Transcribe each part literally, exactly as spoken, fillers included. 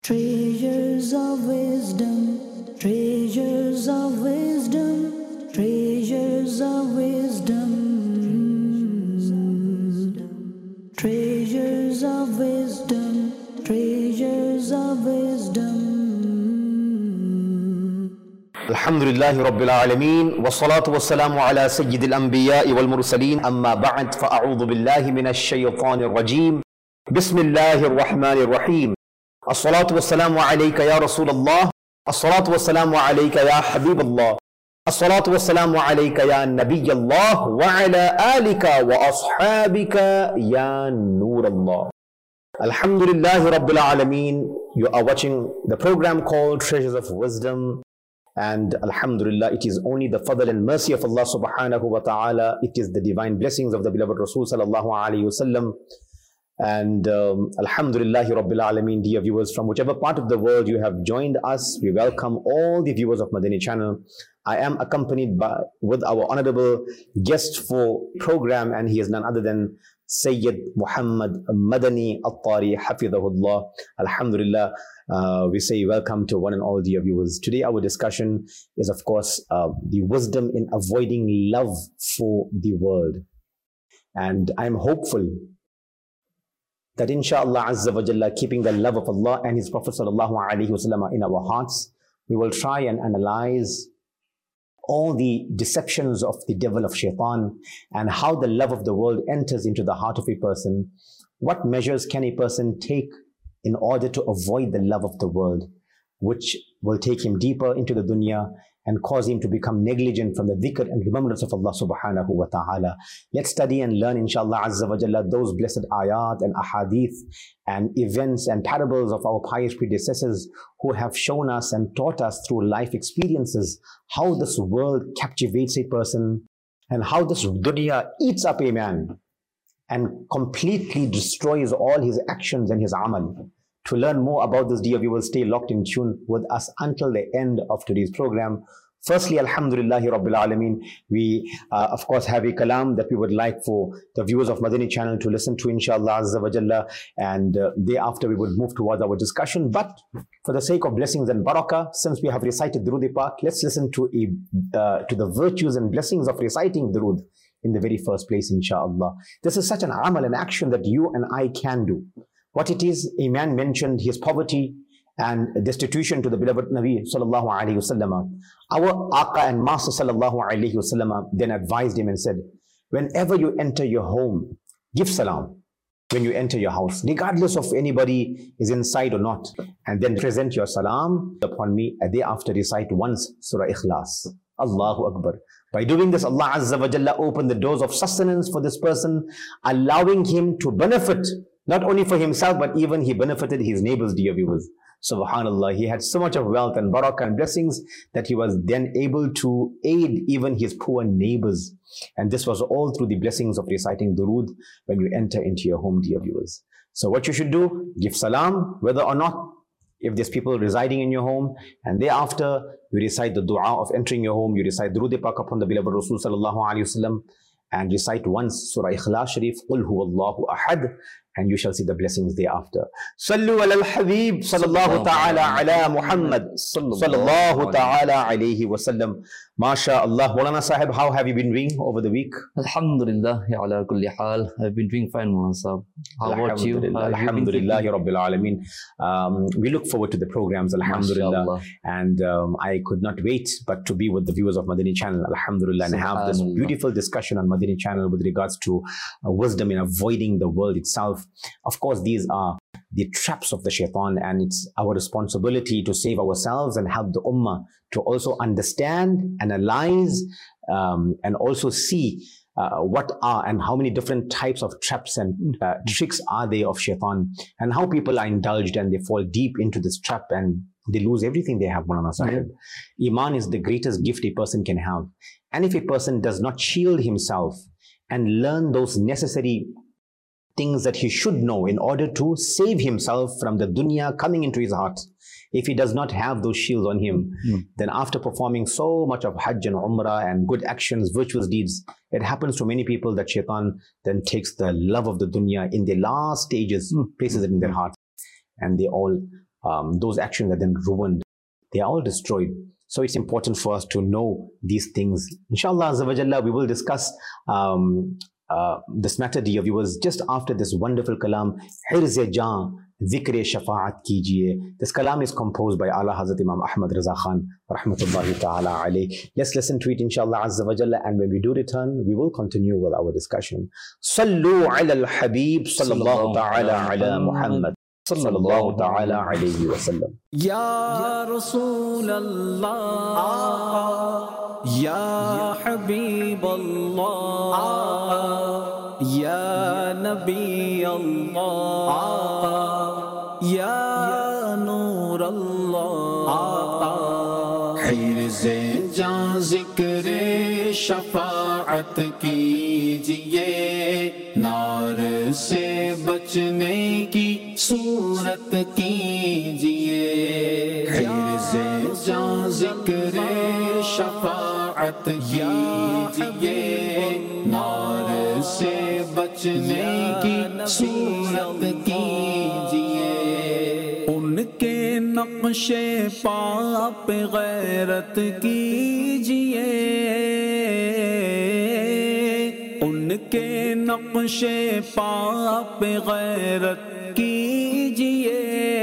Treasures of wisdom, treasures of wisdom, treasures of wisdom, treasures of wisdom, treasures of wisdom. Alhamdulillahi Rabbil Alameen, wassalatu wassalamu ala sayyidil anbiya'i wal mursaleen, amma ba'd, fa'a'udhu billahi minash shaytanir rajim, bismillahir rahmanir rahim. As-salatu wassalamu alayka ya Rasulullah, as-salatu wassalamu alayka ya Habiballah, as-salatu wassalamu alayka ya Nabiyallah, wa ala alika wa ashabika ya Nurallah. Alhamdulillahi Rabbil Alameen. You are watching the program called Treasures of Wisdom. And Alhamdulillah, it is only the fadl and mercy of Allah subhanahu wa ta'ala. It is the divine blessings of the beloved Rasul sallallahu alayhi wasallam. And um, Alhamdulillahi Rabbil Alameen, dear viewers, from whichever part of the world you have joined us, we welcome all the viewers of Madani channel. I am accompanied by with our honorable guest for program, and he is none other than Sayyid Muhammad Madani At-Tari Hafidhahullah. Alhamdulillah, uh, we say welcome to one and all dear viewers. Today our discussion is of course uh, the wisdom in avoiding love for the world. And I am hopeful that inshallah Azza wa Jalla, keeping the love of Allah and His Prophet Sallallahu Alaihi Wasallam in our hearts, we will try and analyze all the deceptions of the devil of shaitan and how the love of the world enters into the heart of a person. What measures can a person take in order to avoid the love of the world, which will take him deeper into the dunya and cause him to become negligent from the dhikr and remembrance of Allah subhanahu wa ta'ala. Let's study and learn inshallah Azza wa Jalla those blessed ayat and ahadith and events and parables of our pious predecessors who have shown us and taught us through life experiences how this world captivates a person and how this dunya eats up a man and completely destroys all his actions and his amal. To learn more about this, dear viewers, stay locked in tune with us until the end of today's program. Firstly, Alhamdulillahi Rabbil Alameen, we uh, of course have a kalam that we would like for the viewers of Madani channel to listen to inshallah Azza wa Jalla, and uh, thereafter we would move towards our discussion. But for the sake of blessings and barakah, since we have recited Durood Pak, let's listen to a uh, to the virtues and blessings of reciting Durood in the very first place, inshallah. This is such an amal, an action that you and I can do. What it is, a man mentioned his poverty and destitution to the beloved Nabi sallallahu alayhi wasallam. Our Aqa and Master sallallahu alayhi wasallam then advised him and said, whenever you enter your home, give salam when you enter your house, regardless of anybody is inside or not, and then present your salam upon me, and thereafter recite once Surah Ikhlas. Allahu Akbar. By doing this, Allah Azza wa Jalla opened the doors of sustenance for this person, allowing him to benefit not only for himself, but even he benefited his neighbors, dear viewers. Subhanallah, he had so much of wealth and barakah and blessings that he was then able to aid even his poor neighbors. And this was all through the blessings of reciting durood when you enter into your home, dear viewers. So what you should do, give salam, whether or not, if there's people residing in your home, and thereafter you recite the dua of entering your home, you recite Durood Pak upon the beloved Rasul sallallahu alayhi wasallam, and recite once Surah Ikhlas Sharif, Qul huwallahu ahad, and you shall see the blessings thereafter. Sallu ala al-Habib sallallahu ta'ala ala Muhammad sallallahu ta'ala alayhi wa sallam. MashaAllah. Maulana Sahib, how have you been doing over the week? Alhamdulillah, ala kulli hal. I've been doing fine, Maulana Sahib. How about you? Alhamdulillah, Rabbil Alameen. Um, we look forward to the programs, Alhamdulillah. And um, I could not wait but to be with the viewers of Madani channel, Alhamdulillah, and have this beautiful discussion on Madani channel with regards to uh, wisdom in avoiding the world itself. Of course, these are the traps of the shaitan, and it's our responsibility to save ourselves and help the ummah to also understand, analyze, um, and also see uh, what are and how many different types of traps and uh, tricks are there of shaitan, and how people are indulged and they fall deep into this trap and they lose everything they have. Maulana Sahib. Iman is the greatest gift a person can have. And if a person does not shield himself and learn those necessary things that he should know in order to save himself from the dunya coming into his heart, if he does not have those shields on him, mm. then after performing so much of Hajj and Umrah and good actions, virtuous deeds, it happens to many people that shaitan then takes the love of the dunya in the last stages, mm. places it in their heart, and they all um, those actions are then ruined. They are all destroyed. So it's important for us to know these things. Inshallah Azza wa Jalla, we will discuss um, uh, this matter, dear viewers, just after this wonderful kalam, Hirz-e Jaan, Dhikr-e Shafa'at Kijiye. This kalam is composed by Ala Hazrat Imam Ahmad Raza Khan, rahmatullahi ta'ala alayh. Let's listen to it, inshallah Azza wa Jalla, and when we do return, we will continue with our discussion. Sallu ala al-Habib, sallallahu ta'ala ala Muhammad, sallallahu ta'ala alayhi wa sallam. Ya Rasul Allah, Ya Habib Allah, Ya Nabi Allah, Ya Noor Allah. Hirz-e Jaan zikr-e shafaat kijiye, nar se bachne ki صورت کیجئے. Hirz-e Jaan ذکر شفاعت کیجئے, نار سے بچنے کی صورت کیجئے. ان کے نقش پا پہ غیرت کیجئے, ان کے نقش پا پہ غیرت کیجئے.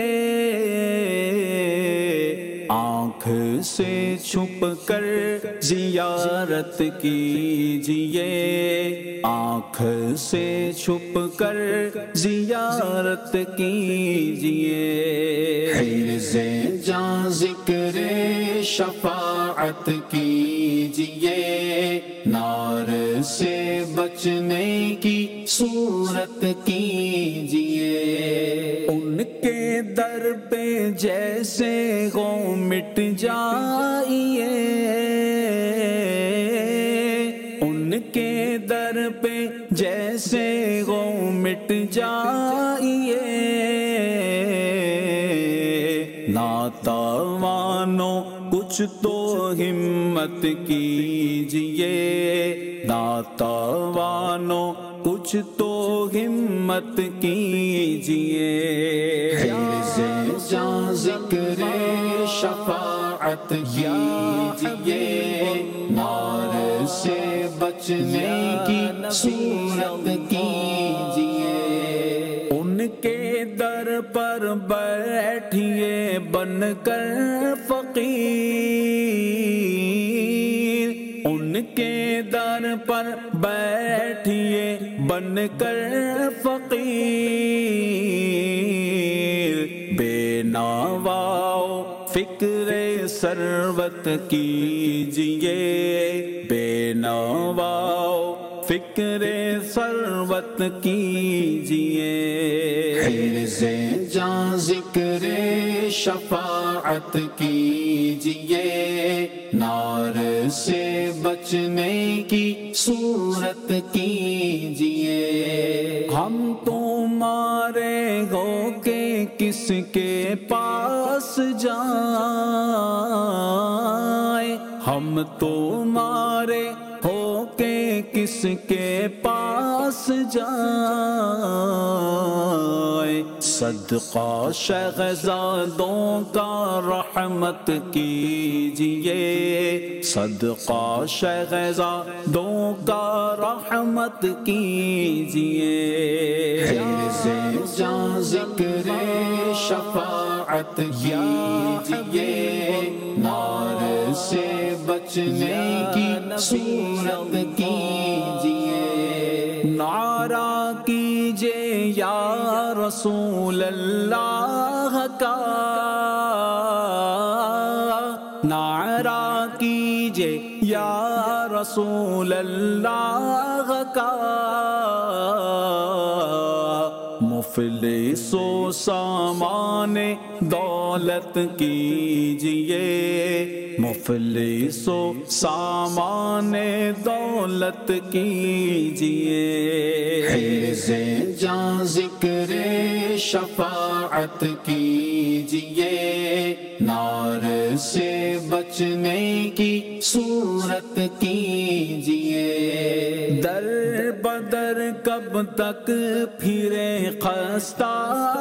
آنکھ سے چھپ کر زیارت کیجئے, آنکھ سے چھپ کر زیارت کیجئے. Hirz-e Jaan ذکر شفاعت کیجئے, نار سے بچنے کی صورت کیجئے. ان کے در پہ جیسے ہو مٹ جائیے, ان کے در پہ جیسے ہو مٹ جائیے. ناتوانو کچھ تو ہمت کیجئے, ناتوانو کچھ تو ہمت کیجئے. Hirz-e Jaan ذکر شفاعت کیجئے, نار سے بچنے کی صورت کیجئے. ان کے در پر بیٹھیے بن کر فقیر, ان کے در پر بیٹھیے بن کر فقیر. بے نواؤ فکر ثروت کیجئے, بے نواؤ فکر ثروت کیجئے. Hirz-e Jaan ذکر شفاعت کیجئے, نار سے بچنے کی صورت کیجئے. ہم تمہارے ہو کے کس کے پاس جائیں, ہم تمہارے ہو کے کس کے پاس جائیں. صدقہ شہزادوں کا رحمت کیجئے, صدقہ شہزادوں کا رحمت کیجئے. Hirz-e Jaan ذکر شفاعت کیجئے, نار سے بچنے کی صورت کیجئے. نعرہ کیجئے یا رسول اللہ کا, نعرہ کیجئے یا رسول اللہ کا. مفلس و سامان دولت کیجئے, مفلس و سامان دولت کیجئے. Hirz-e Jaan ذکر شفاعت کیجئے, کیجئے، نار سے بچنے کی صورت کیجئے، در بدر کب تک پھرے خستہ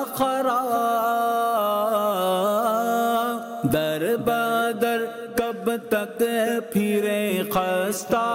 خراب، در بدر کب تک پھرے خستہ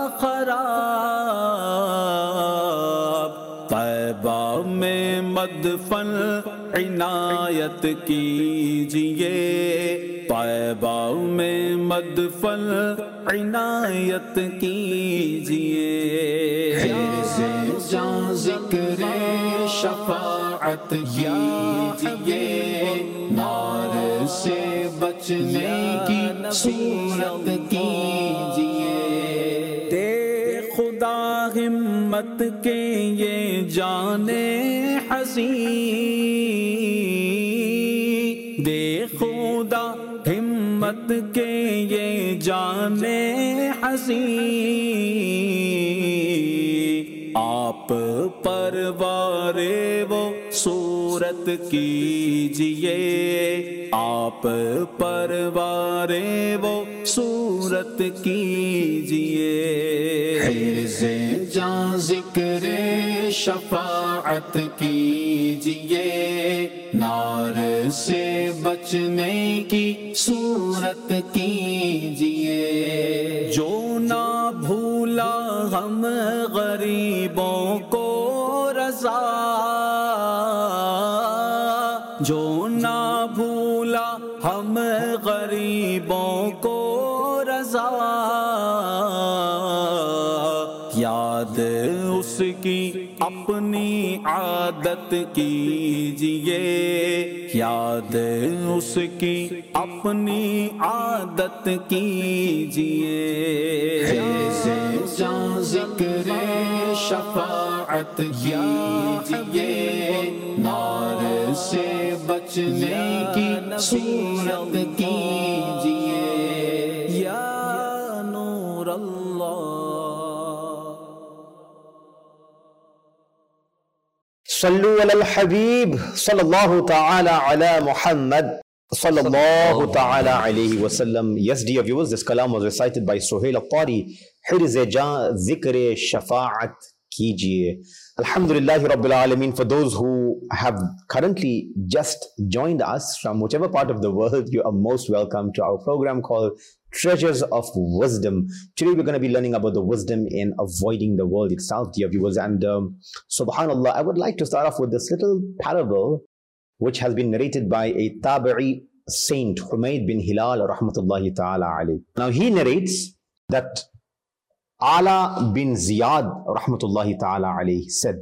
خراب، طیبہ میں مدفن عنایت کیجئے، طیبہ میں مدفن عنایت کیجئے، حرز جاں ذکر شفاعت کیجئے، نار سے بچنے کی صورت کیجئے، دے خدا ہمت کے یہ جانے حزین، دے خدا ہمت کے یہ جانے حزین، آپ پروار وہ صورت کیجئے، آپ پروار وہ صورت کیجئے، حرز جاں ذکر شفاعت کیجئے، نار سے بچنے کی صورت کیجئے، جو نہ بھولا ہم غریبوں کو رضا، جو نہ بھولا ہم غریبوں کو رضا، یاد اس کی اپنی عادت کیجئے، یاد اس کی اپنی عادت کیجئے، حرز جاں ذکر شفاعت کیجئے، نار سے بچنے کی صورت کیجئے، یا نور اللہ۔ صلو علی الحبیب صلی اللہ تعالی علی محمد صلی اللہ تعالی علیہ وسلم. Yes, dear viewers, this kalam was recited by Suhail Al-Tari. حرز جاں ذکر شفاعت کیجئے. Alhamdulillahi Rabbil Alameen. For those who have currently just joined us from whichever part of the world, you are most welcome to our program called Treasures of Wisdom. Today we're going to be learning about the wisdom in avoiding the world itself, dear viewers. And um, subhanallah, I would like to start off with this little parable which has been narrated by a Tabi'i saint, Humayd bin Hilal rahmatullahi ta'ala alayh. Now he narrates that Ala bin Ziyad rahmatullahi ta'ala alayh said,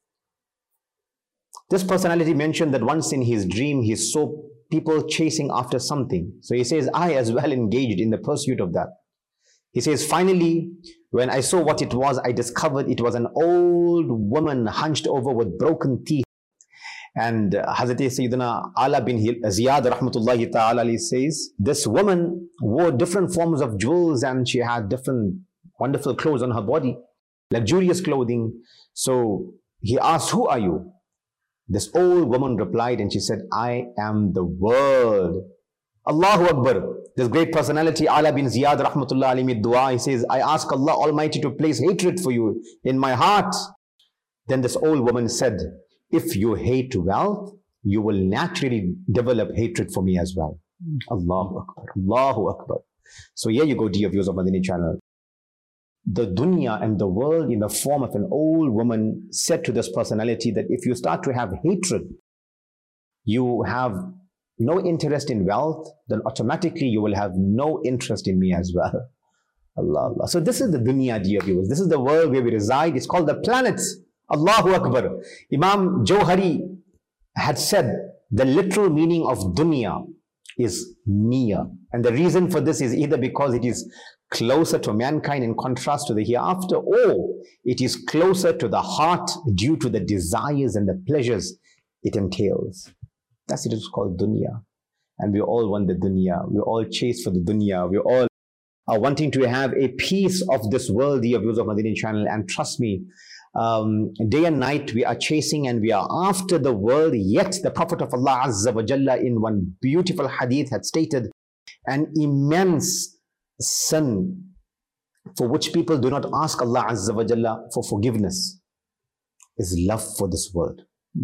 this personality mentioned that once in his dream he saw people chasing after something. So he says, I as well engaged in the pursuit of that. He says, finally, when I saw what it was, I discovered it was an old woman hunched over with broken teeth. And uh, Hazrat Sayyidina Ala bin Ziyad rahmatullahi ta'ala alayh says, this woman wore different forms of jewels and she had different wonderful clothes on her body, luxurious clothing. So he asked, who are you? This old woman replied and she said, I am the world. Allahu Akbar. This great personality, Ala bin Ziyad rahmatullah alayhi made dua. He says, I ask Allah Almighty to place hatred for you in my heart. Then this old woman said, if you hate wealth, you will naturally develop hatred for me as well. Allahu Akbar. Allahu Akbar. So here you go, dear viewers of Madani channel. The dunya and the world in the form of an old woman said to this personality that if you start to have hatred, you have no interest in wealth, then automatically you will have no interest in me as well. Allah, Allah. So this is the dunya, dear viewers. This is the world where we reside. It's called the planets. Allahu Akbar. Imam Jawhari had said the literal meaning of dunya is near. And the reason for this is either because it is closer to mankind in contrast to the hereafter, or it is closer to the heart due to the desires and the pleasures it entails. That's it, it's called dunya. And we all want the dunya. We all chase for the dunya. We all are wanting to have a piece of this world, dear viewers of Madani channel. And trust me, um, day and night we are chasing and we are after the world, yet the Prophet of Allah Azza wa Jalla in one beautiful hadith had stated, an immense sin for which people do not ask Allah Azza wa Jalla for forgiveness is love for this world.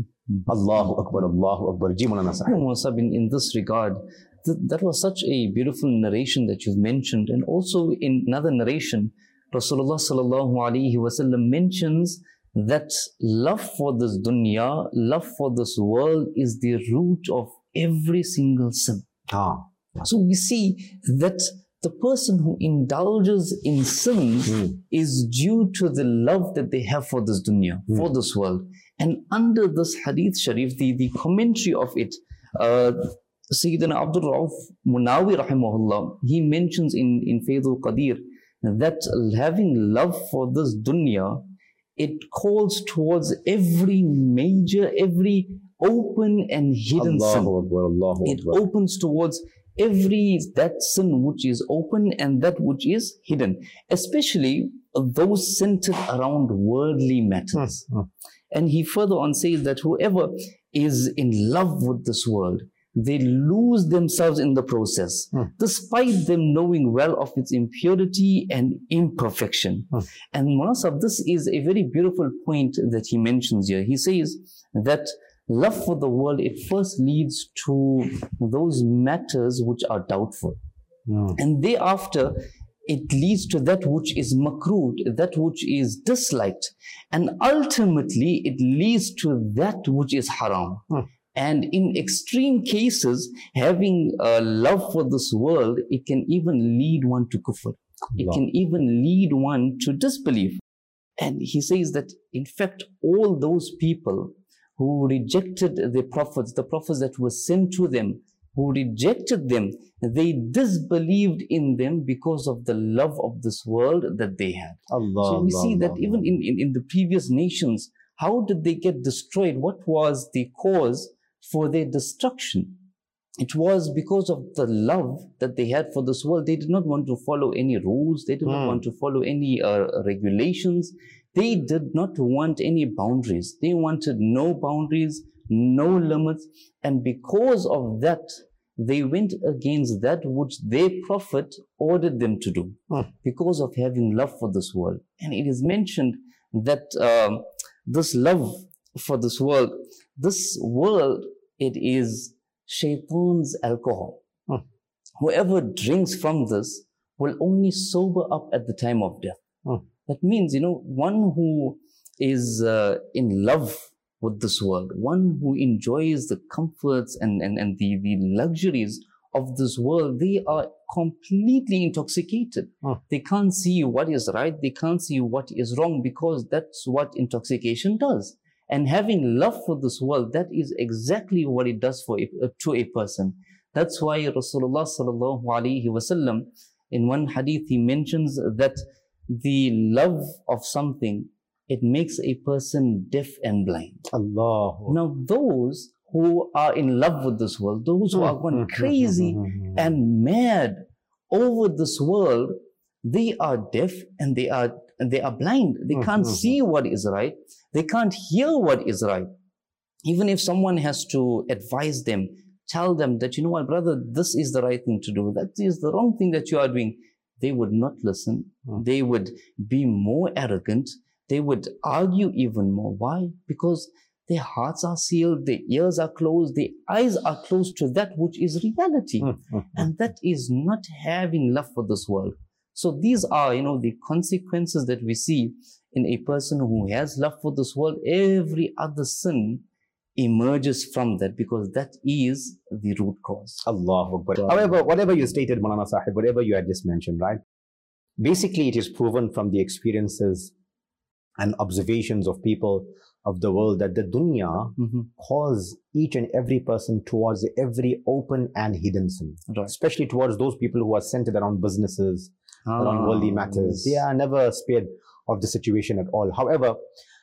Allahu Akbar, Allahu Akbar. Ji Maulana Sahib. Musab, in, in this regard, th that was such a beautiful narration that you've mentioned. And also in another narration, Rasulullah sallallahu alaihi wasallam mentions that love for this dunya, love for this world is the root of every single sin. Ah. So we see that the person who indulges in sins Mm. is due to the love that they have for this dunya, Mm. for this world. And under this hadith sharif, the, the commentary of it, uh, Sayyidina Abdul Rauf Munawi rahimahullah, he mentions in, in Faydul Qadir that having love for this dunya, it calls towards every major, every open and hidden sin. Allahu Akbar, Allahu It Akbar. opens towards every that sin which is open and that which is hidden, especially those centered around worldly matters. Hmm, hmm. And he further on says that whoever is in love with this world, they lose themselves in the process, Hmm. despite them knowing well of its impurity and imperfection. Hmm. And Munasab, this is a very beautiful point that he mentions here. He says that love for the world, it first leads to those matters which are doubtful. Hmm. And thereafter, it leads to that which is makruh, that which is disliked. And ultimately, it leads to that which is haram. Hmm. And in extreme cases, having a love for this world, it can even lead one to kufr. It Allah. can even lead one to disbelief. And he says that, in fact, all those people who rejected the prophets, the prophets that were sent to them, who rejected them, they disbelieved in them because of the love of this world that they had. Allah, So we Allah, see that Allah, even in, in, in the previous nations, how did they get destroyed? What was the cause for their destruction? It was because of the love that they had for this world. They did not want to follow any rules. They did not Hmm. want to follow any uh, regulations. They did not want any boundaries. They wanted no boundaries, no limits. And because of that, they went against that which their prophet ordered them to do, Hmm. because of having love for this world. And it is mentioned that um, this love for this world, this world, it is shaitan's alcohol. Hmm. Whoever drinks from this will only sober up at the time of death. Hmm. That means, you know, one who is uh, in love with this world, one who enjoys the comforts and, and, and the, the luxuries of this world, they are completely intoxicated. Hmm. They can't see what is right, they can't see what is wrong, because that's what intoxication does. And having love for this world, that is exactly what it does for a, uh, to a person. That's why Rasulullah sallallahu alaihi wasallam, in one hadith, he mentions that the love of something, it makes a person deaf and blind. Allah. Now, those who are in love with this world, those who are gone crazy and mad over this world, they are deaf and they are and they are blind. They can't see what is right. They can't hear what is right. Even if someone has to advise them, tell them that, you know what, brother, this is the right thing to do, that is the wrong thing that you are doing, they would not listen. Mm. They would be more arrogant. They would argue even more. Why? Because their hearts are sealed, their ears are closed, their eyes are closed to that which is reality. Mm, mm, And that is not having love for this world. So these are, you know, the consequences that we see in a person who has love for this world. Every other sin emerges from that, because that is the root cause. Allahu Akbar. However, whatever you stated, Maulana Sahib, whatever you had just mentioned, right? Basically, it is proven from the experiences and observations of people of the world that the dunya Mm-hmm. calls each and every person towards every open and hidden sin, Right. especially towards those people who are centered around businesses, around Ah, worldly matters. They yes. are never spared of the situation at all. However,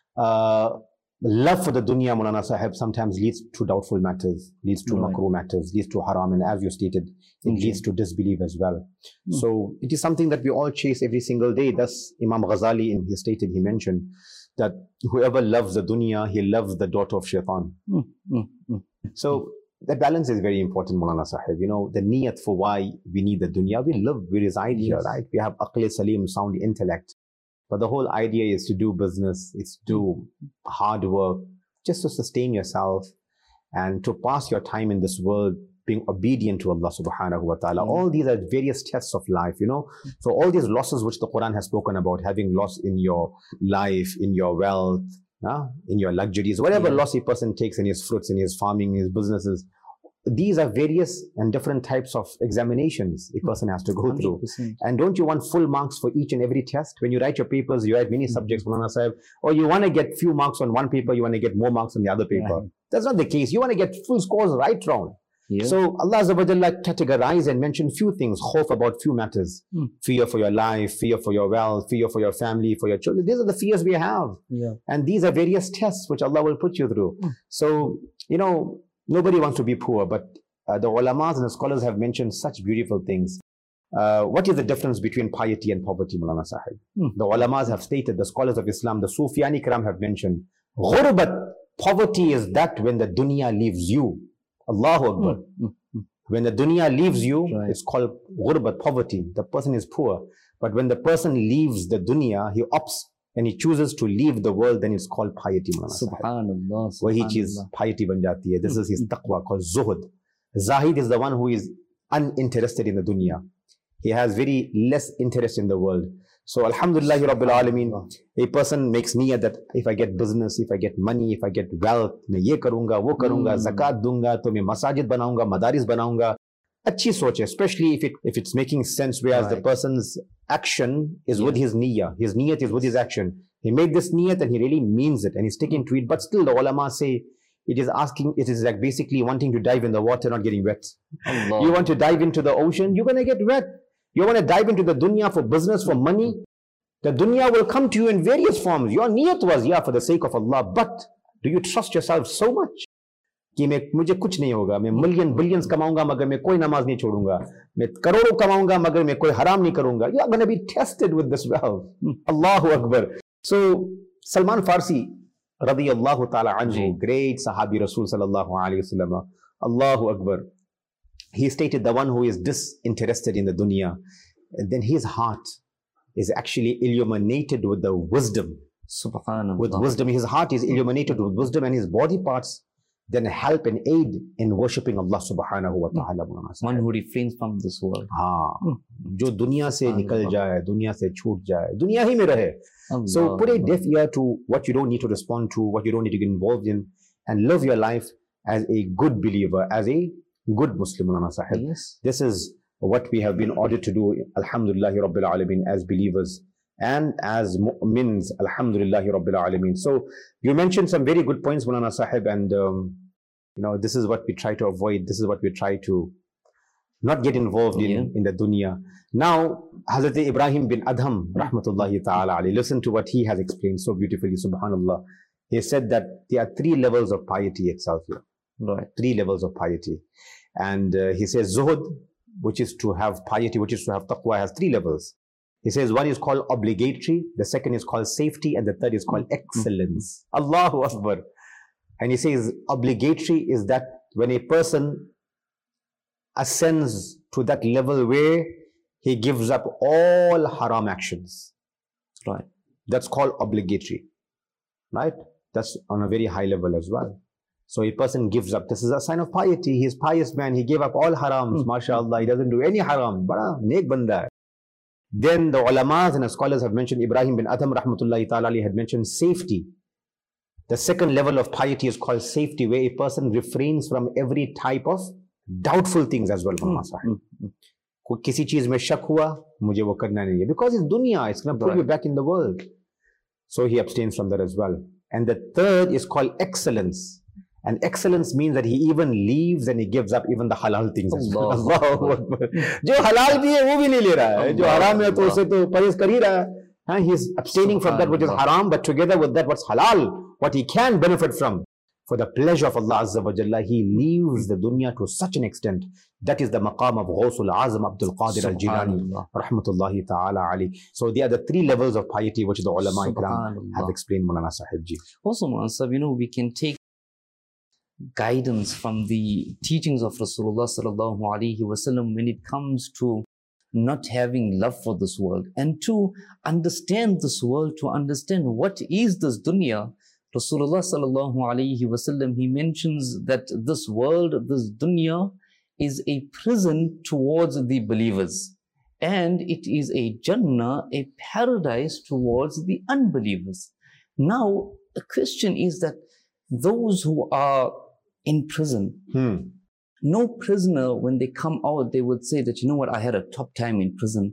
uh, love for the dunya, Maulana Sahib, sometimes leads to doubtful matters, leads to Right. makruh matters, leads to haram, and as you stated, it Okay. leads to disbelief as well. Hmm. So it is something that we all chase every single day. Thus, Imam Ghazali, in his stated, he mentioned that whoever loves the dunya, he loves the daughter of shaitan. Mm, mm, mm. So the balance is very important, Maulana Sahib. You know, the niyat for why we need the dunya. We live, we reside Yes. here, right? We have aql salim, sound intellect. But the whole idea is to do business, it's to do hard work, just to sustain yourself and to pass your time in this world being obedient to Allah subhanahu wa ta'ala. Mm. All these are various tests of life, you know. So all these losses which the Quran has spoken about, having loss in your life, in your wealth, uh, in your luxuries, whatever Yeah. loss a person takes in his fruits, in his farming, in his businesses, these are various and different types of examinations a person has to go one hundred through. percent. And don't you want full marks for each and every test? When you write your papers, you write many Mhm. subjects, Maulana Sahib, or you want to get few marks on one paper, you want to get more marks on the other paper. Right. That's not the case. You want to get full scores right round. Yeah. So Allah Azza wa Jalla categorized and mentioned few things, khawf about few matters. Hmm. Fear for your life, fear for your wealth, fear for your family, for your children. These are the fears we have. yeah. And these are various tests which Allah will put you through. Hmm. So, you know, nobody wants to be poor, but uh, the ulamas and the scholars have mentioned such beautiful things. Uh, what is the difference between piety and poverty, Maulana Sahib? Hmm. The ulamas have stated, the scholars of Islam, the Sufyan Ikram have mentioned, ghurbat, poverty is that when the dunya leaves you. Allahu Akbar. Mm, mm, mm. When the dunya leaves you, Right. it's called ghurbat, poverty. The person is poor. But when the person leaves the dunya, he opts and he chooses to leave the world, then it's called piety, Maulana Sahib. Subhanallah. वही चीज Subhanallah. piety ban jati hai. This is his taqwa called zuhud. Zahid is the one who is uninterested in the dunya. He has very less interest in the world. So Alhamdulillah Rabbil Alameen, a person makes niyyah that if I get business, if I get money, if I get wealth, मैं ये करूँगा, वो करूँगा, Hmm. zakat दूंगा, तो मैं masajid बनाऊँगा, madaris बनाऊँगा. अच्छी सोच है, especially if it if it's making sense, whereas the Right. person's action is with Yes. his niyyah. His niyyat is with his action. He made this niyyat and he really means it and he's sticking to it. But still the ulama say it is asking, it is like basically wanting to dive in the water, not getting wet. Allah. You want to dive into the ocean, you're going to get wet. You want to dive into the dunya for business, for money. The dunya will come to you in various forms. Your niyat was, yeah, for the sake of Allah. But do you trust yourself so much? कि मैं मुझे कुछ नहीं होगा, मैं million billions कमाऊंगा मगर मैं कोई नमाज नहीं छोड़ूंगा, मैं करोड़ों कमाऊंगा मगर मैं कोई हराम नहीं करूंगा. You are going to be tested with this wealth. Allahu Akbar. So Salman Farsi radiyallahu ta'ala anhu, great Sahabi Rasul sallallahu alayhi wasallam, Allahu Akbar, he stated the one who is disinterested in the dunya, and then his heart is actually illuminated with the wisdom. Subhanallah. With wisdom, his heart is illuminated with wisdom, and his body parts then help and aid in worshipping Allah subhanahu wa ta'ala. One who refrains from this world. हाँ, जो दुनिया से निकल Allah. जाए, दुनिया से छूट जाए, दुनिया ही में रहे. So Allah. put a deaf ear to what you don't need to respond to, what you don't need to get involved in, and live your life as a good believer, as a good Muslim, Maulana Sahib. Yes. This is what we have been ordered to do, Alhamdulillah Rabbil Alameen, as believers and as mu'mins, Alhamdulillah Rabbil Alameen. So you mentioned some very good points, Maulana Sahib, and um, you know, this is what we try to avoid. This is what we try to not get involved in, Yeah. in the dunya. Now, Hazrat Ibrahim bin Adham, rahmatullahi ta'ala alayhi, listen to what he has explained so beautifully, subhanallah. He said that there are three levels of piety itself here. Right. Three levels of piety. And uh, he says zuhud, which is to have piety, which is to have taqwa, has three levels. He says one is called obligatory, the second is called safety, and the third is called excellence. Allahu Akbar. And he says obligatory is that when a person ascends to that level where he gives up all haram actions. Right. That's called obligatory. Right? That's on a very high level as well. So a person gives up. This is a sign of piety. He's pious man. He gave up all harams. Hmm. MashaAllah. He doesn't do any haram. Bada neek banda hai. Then the ulamas and the scholars have mentioned, Ibrahim bin Adham rahmatullahi ta'ala had mentioned safety. The second level of piety is called safety, where a person refrains from every type of doubtful things as well. Hmm. Hmm. कोई किसी चीज में शक हुआ, मुझे वो करना नहीं है. Because it's dunya, it's going to put Right. you back in the world. So he abstains from that as well. And the third is called excellence. And excellence means that he even leaves and he gives up even the halal things as well. Allah. Allahu Akbar. जो हलाल भी है वो भी नहीं ले रहा है. जो Allah. हराम है तो उसे तो परहेज कर ही रहा है. Huh? He's abstaining from that which is Subhanallah. haram, but together with that what's halal, what he can benefit from. for the pleasure of Allah Azza wa Jalla, he leaves the dunya to such an extent. That is the maqam of Ghawsul Azam Abdul Qadir al-Jilani, rahmatullahi ta'ala alayhi. So they are the three levels of piety which the ulama ikram have explained, Maulana Sahib ji. Also, Maulana Sahib, you know, we can take guidance from the teachings of Rasulullah sallallahu alaihi wasallam when it comes to not having love for this world and to understand this world, to understand what is this dunya. Rasulullah sallallahu alaihi wasallam, he mentions that this world, this dunya, is a prison towards the believers, and it is a Jannah, a paradise towards the unbelievers. Now, the question is that those who are in prison, Hmm. no prisoner, when they come out, they would say that, you know what, I had a top time in prison.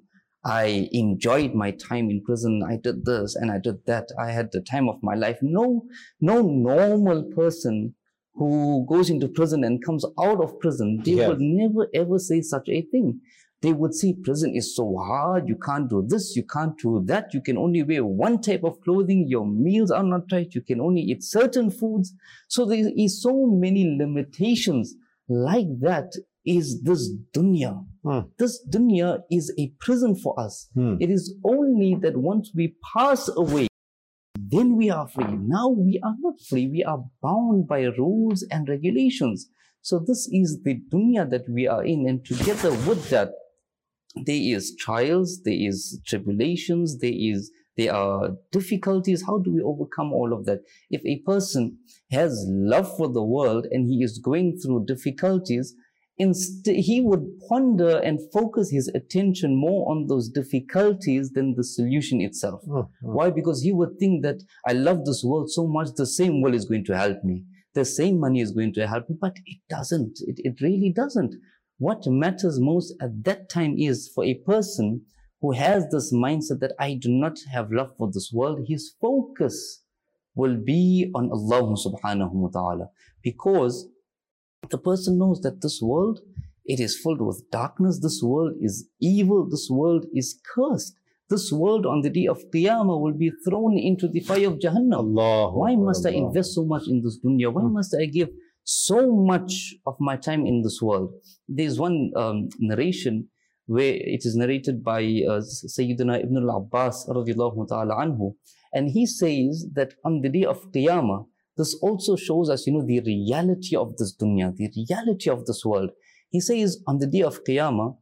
I enjoyed my time in prison. I did this and I did that. I had the time of my life. No, no normal person who goes into prison and comes out of prison, they Yeah. would never ever say such a thing. They would say prison is so hard. You can't do this. You can't do that. You can only wear one type of clothing. Your meals are not right. You can only eat certain foods. So there is so many limitations. Like that is this dunya. Hmm. This dunya is a prison for us. Hmm. It is only that once we pass away, then we are free. Now we are not free. We are bound by rules and regulations. So this is the dunya that we are in. And together with that, there is trials, there is tribulations, there is there are difficulties. How do we overcome all of that? If a person has love for the world and he is going through difficulties, instead he would ponder and focus his attention more on those difficulties than the solution itself. Oh, oh. Why? Because he would think that I love this world so much, the same world is going to help me. The same money is going to help me, but it doesn't. It, it really doesn't. What matters most at that time is for a person who has this mindset that I do not have love for this world, his focus will be on Allah subhanahu wa ta'ala. Because the person knows that this world, it is filled with darkness. This world is evil. This world is cursed. This world on the day of Qiyamah will be thrown into the fire of Jahannam. Allah. Why must I Allah. invest so much in this dunya? Why must I give so much of my time in this world? There's one um, narration where it is narrated by uh, Sayyidina Ibn al-Abbas radiallahu ta'ala anhu. And he says that on the day of Qiyamah, this also shows us, you know, the reality of this dunya, the reality of this world. He says on the day of Qiyamah,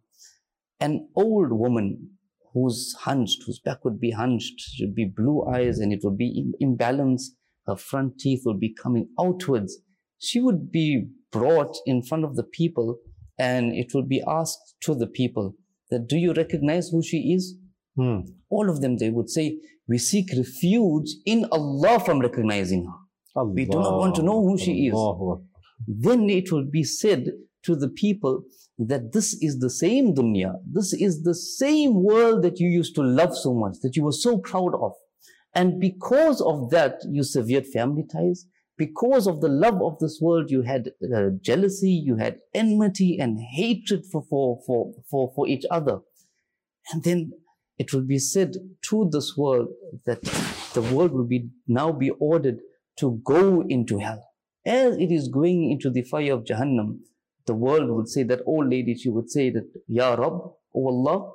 an old woman who's hunched, whose back would be hunched, should be blue eyes and it would be imbalanced, her front teeth will be coming outwards. She would be brought in front of the people and it would be asked to the people that, do you recognize who she is? Hmm. All of them, they would say, we seek refuge in Allah from recognizing her. We do not want to know who she is. Allah. Then it will be said to the people that this is the same dunya, this is the same world that you used to love so much, that you were so proud of. And because of that, you severed family ties. Because of the love of this world, you had uh, jealousy, you had enmity and hatred for, for, for, for, for each other. And then it will be said to this world that the world will be now be ordered to go into hell. As it is going into the fire of Jahannam, the world would say, that old lady, she would say that, Ya Rabb, O Allah,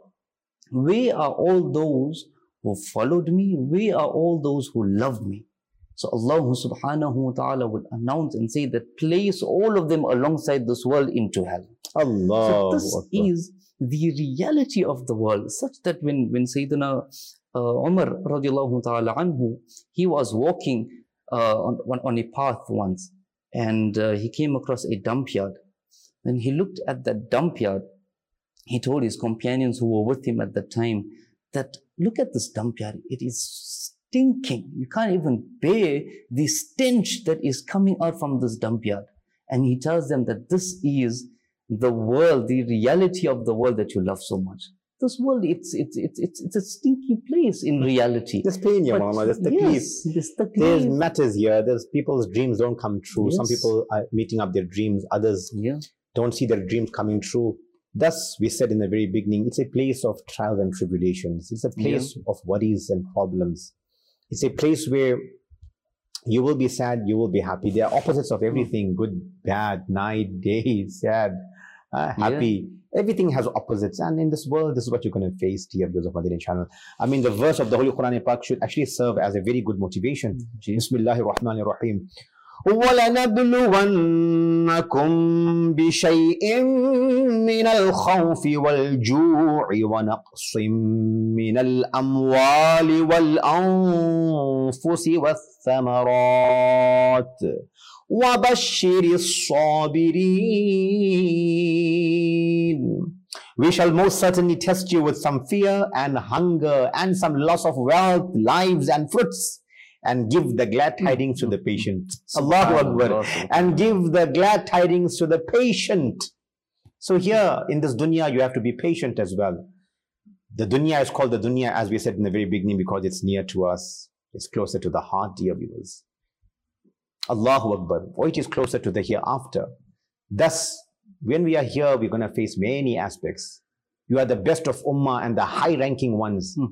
where are all those who followed me? Where are all those who loved me? So Allah subhanahu wa ta'ala would announce and say that place all of them alongside this world into hell. Allah. So this is the reality of the world, such that when, when Sayyidina uh, Umar radiallahu ta'ala anhu, he was walking uh, on, on a path once and uh, he came across a dump yard. When he looked at that dump yard, he told his companions who were with him at that time that, look at this dump yard, it is stinking. You can't even bear the stench that is coming out from this dump yard. And he tells them that this is the world, the reality of the world that you love so much. This world, it's it's it's it's, it's a stinky place in reality. There's pain here, But Mama. There's the yes, there's the There's matters here. There's people's dreams don't come true. Some Yes. people are meeting up their dreams. Others Yeah. don't see their dreams coming true. Thus, we said in the very beginning, it's a place of trials and tribulations. It's a place of worries and problems. It's a place where You will be sad, you will be happy. They are opposites of everything. Good, bad, night, day, sad, uh, happy. Yeah. Everything has opposites. And in this world, this is what you're going to face, dear viewers of Madani channel. I mean, the verse of the Holy Quran Pak should actually serve as a very good motivation. Mm-hmm. Bismillahir Rahmanir Rahim. وَلَنَبْلُوَنَّكُمْ بِشَيْءٍ مِّنَ الْخَوْفِ وَالْجُوعِ وَنَقْصٍ مِّنَ الْأَمْوَالِ وَالْأَنفُسِ وَالثَّمَرَاتِ وَبَشِّرِ الصَّابِرِينَ. We shall most certainly test you with some fear and hunger and some loss of wealth, lives and fruits. And give the glad tidings to the patient. Allahu Akbar. And give the glad tidings to the patient. So here in this dunya, you have to be patient as well. The dunya is called the dunya, as we said in the very beginning, because it's near to us. It's closer to the heart, dear viewers. Allahu Akbar. Or it is closer to the hereafter. Thus, when we are here, we're going to face many aspects. You are the best of ummah and the high-ranking ones. Hmm.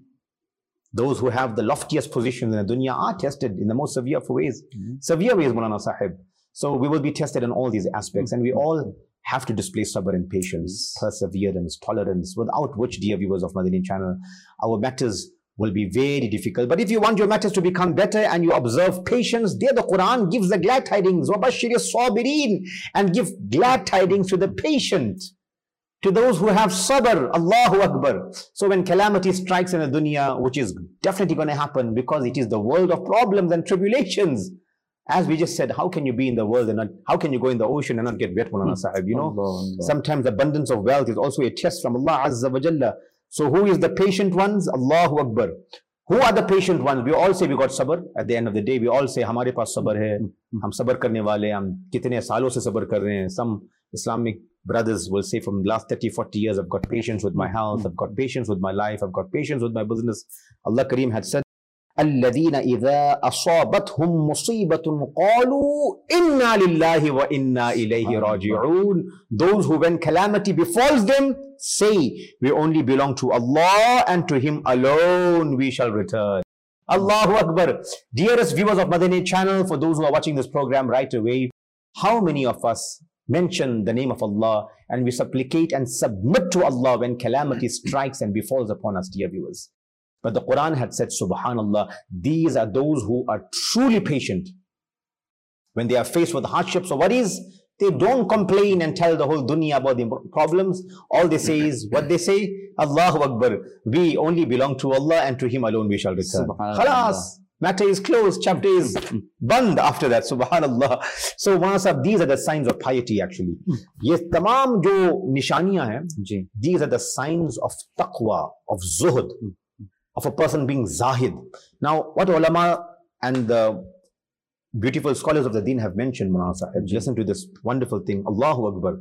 Those who have the loftiest positions in the dunya are tested in the most severe ways. Mm-hmm. Severe ways, Maulana Sahib. So we will be tested in all these aspects, and we all have to display sabr and patience, perseverance, tolerance, without which, dear viewers of Madani channel, our matters will be very difficult. But if you want your matters to become better and you observe patience, there the Quran gives the glad tidings, وَبَشِّرِ الصَّابِرِينَ, and give glad tidings to the patient. To those who have sabr, Allahu Akbar. So when calamity strikes in the dunya, which is definitely going to happen because it is the world of problems and tribulations. As we just said, how can you be in the world and not, how can you go in the ocean and not get wet, Maulana Sahib? You know, Allah, Allah. Sometimes abundance of wealth is also a test from Allah Azza wa Jalla. So who is the patient ones? Allahu Akbar. Who are the patient ones? We all say we got sabr. At the end of the day, we all say, Hamare paas sabr hai. Hum sabr karne wale. Hum kitne saalon se sabr kar rahe hain. Some Islamic brothers will say from the last thirty, forty years, I've got patience with my health, I've got patience with my life, I've got patience with my business. Allah Kareem had said, الَّذِينَ إِذَا أَصَابَتْهُمْ مُصِيبَةٌ قَالُوا إِنَّا لِلَّهِ وَإِنَّا إِلَيْهِ رَاجِعُونَ. Those who, when calamity befalls them, say, we only belong to Allah and to Him alone we shall return. Allahu Akbar. Dearest viewers of Madani channel, for those who are watching this program right away, how many of us mention the name of Allah and we supplicate and submit to Allah when calamity strikes and befalls upon us, dear viewers? But the Quran had said, Subhanallah, these are those who are truly patient. When they are faced with hardships or worries, they don't complain and tell the whole dunya about the problems. All they say is, what they say? Allahu Akbar. We only belong to Allah and to Him alone we shall return. Khalas. Matter is closed, chapter is band after that, subhanallah. So, Sahib, these are the signs of piety actually. Yes, tamam jo nishaniyan hain, these are the signs of taqwa, of zuhud, of a person being zahid. Now, what ulama and the beautiful scholars of the deen have mentioned, Maulana Sahib, listen to this wonderful thing, Allahu Akbar.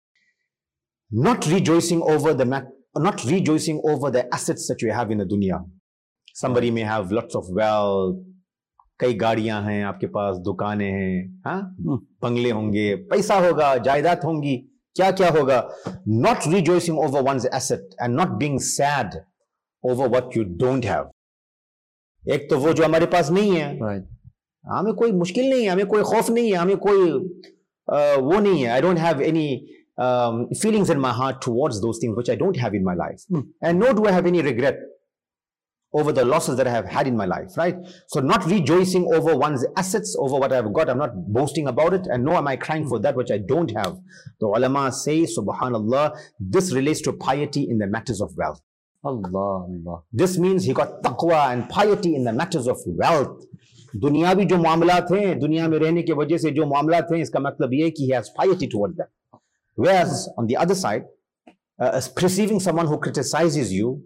Not rejoicing over the, not rejoicing over the assets that you have in the dunya. Somebody may have lots of wealth, कई गाड़ियां हैं आपके पास, दुकानें हैं, हाँ, बंगले होंगे, पैसा होगा, जायदाद होंगी, क्या क्या होगा. Not rejoicing over one's asset and not being sad over what you don't have. एक तो वो जो हमारे पास नहीं है, right. हमें कोई मुश्किल नहीं है, हमें कोई खौफ नहीं है, हमें कोई uh, वो नहीं है. I don't have any um, feelings in my heart towards those things which I don't have in my life, hmm. and nor do I have any regret over the losses that I have had in my life, right? So not rejoicing over one's assets, over what I have got, I'm not boasting about it, and nor am I crying for that which I don't have. The ulama say, subhanallah, this relates to piety in the matters of wealth. Allah, Allah. This means he got taqwa and piety in the matters of wealth. दुनियावी जो मामलात हैं, दुनिया में रहने की वजह से जो मामलात हैं, इसका मतलब ये है कि he has piety toward them. Whereas on the other side, uh, perceiving someone who criticizes you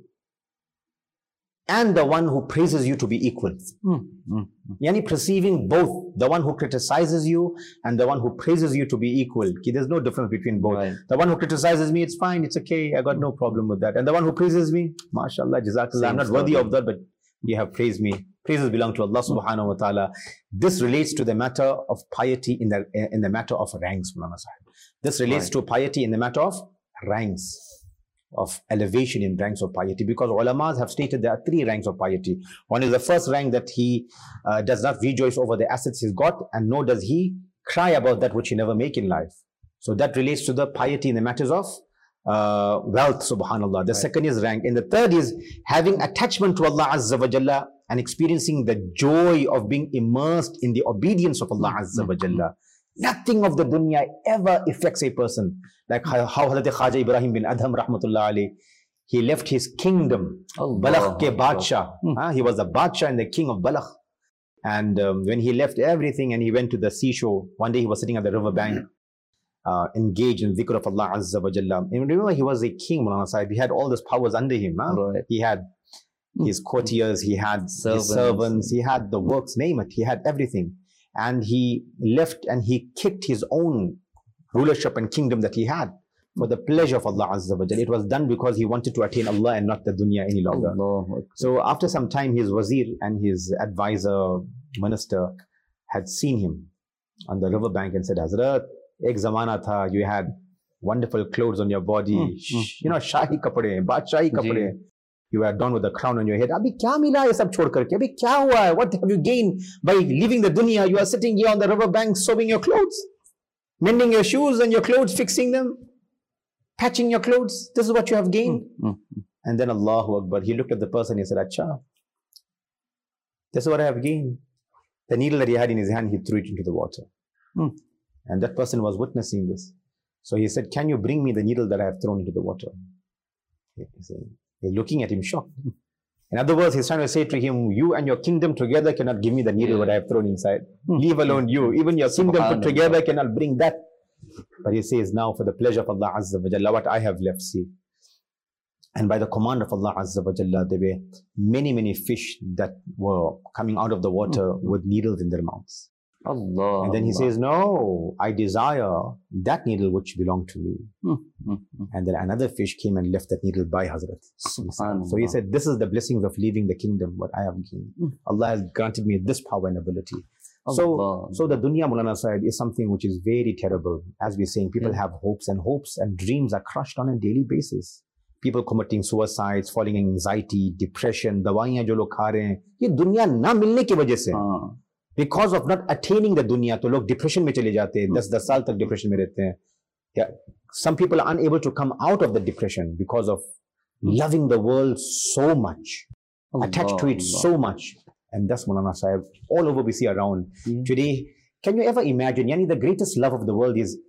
and the one who praises you to be equal. Mm, mm, mm. Yani perceiving both, the one who criticizes you and the one who praises you to be equal. There's no difference between both. Right. The one who criticizes me, it's fine, it's okay, I got no problem with that. And the one who praises me, mashallah, jazakallah, I'm not worthy of that, but you have praised me. Praises belong to Allah subhanahu wa ta'ala. This relates to the matter of piety in the, in the matter of ranks, Maulana Sahib. This relates right. to piety in the matter of ranks. of elevation in ranks of piety, because ulamas have stated there are three ranks of piety. One is the first rank, that he uh, does not rejoice over the assets he's got, and nor does he cry about that which he never make in life. So that relates to the piety in the matters of uh, wealth, subhanallah. The right. second is rank. And the third is having attachment to Allah Azza wa Jalla and experiencing the joy of being immersed in the obedience of Allah Azza wa Jalla. Nothing of the dunya ever affects a person. Like how, how Hazrat Khaja Ibrahim bin Adham rahmatullah alayh, he left his kingdom, Balakh ke Badshah. Uh, he was the Badshah and the king of Balakh. And um, when he left everything and he went to the seashore, one day he was sitting at the river bank, uh, engaged in dhikr of Allah Azza wa Jalla. And remember, he was a king, Maulana Sahib. He had all those powers under him. Huh? Right. He had his courtiers, he had servants. his servants, he had the works, name it. He had everything. And he left and he kicked his own rulership and kingdom that he had for the pleasure of Allah Azza wa Jalla. It was done because he wanted to attain Allah and not the dunya any longer. Allah. So after some time, his wazir and his advisor, minister, had seen him on the riverbank and said, Hazrat, ek zamana tha, you had wonderful clothes on your body, mm, mm, you know, shahi kapde, badshahi kapde. You were done with the crown on your head. Abhi kya mila ye sab chhod karke? Abhi kya hua hai? What have you gained by leaving the dunya? You are sitting here on the riverbank sewing your clothes, mending your shoes and your clothes, fixing them, patching your clothes. This is what you have gained. Mm, mm, and then Allahu Akbar, he looked at the person, he said, Acha, this is what I have gained. The needle that he had in his hand, he threw it into the water. Mm. And that person was witnessing this. So he said, can you bring me the needle that I have thrown into the water? He said, he's looking at him shocked. In other words, he's trying to say to him, you and your kingdom together cannot give me the needle that I have thrown inside. Mm. Leave alone you. Even your kingdom put together cannot bring that. But he says, now for the pleasure of Allah Azza wa Jalla, what I have left, see. And by the command of Allah Azza wa Jalla, there were many, many fish that were coming out of the water mm. with needles in their mouths. Allah. And then he Allah. says, no, I desire that needle which belonged to me. Mm, mm, mm. And then another fish came and left that needle by Hazrat. So he said, this is the blessings of leaving the kingdom, what I have gained. Mm. Allah has granted me this power and ability. So, so the dunya, Maulana Sahib, is something which is very terrible. As we're saying, people yeah. have hopes, and hopes and dreams are crushed on a daily basis. People committing suicides, falling in anxiety, depression, dawaiyan jo log kha rahe hain, ye dunya na milne ki wajah se. Ah. Because of not attaining the dunya, to log depression mein chale jate hain, ten ten saal tak depression mein rehte hain. Yeah. Some people are unable to come out of the depression because of loving the world so much, Allah, attached to it Allah. so much. And that's Maulana Sahib, all over we see around. Yeah. Today, can you ever imagine, Yani, the greatest love of the world is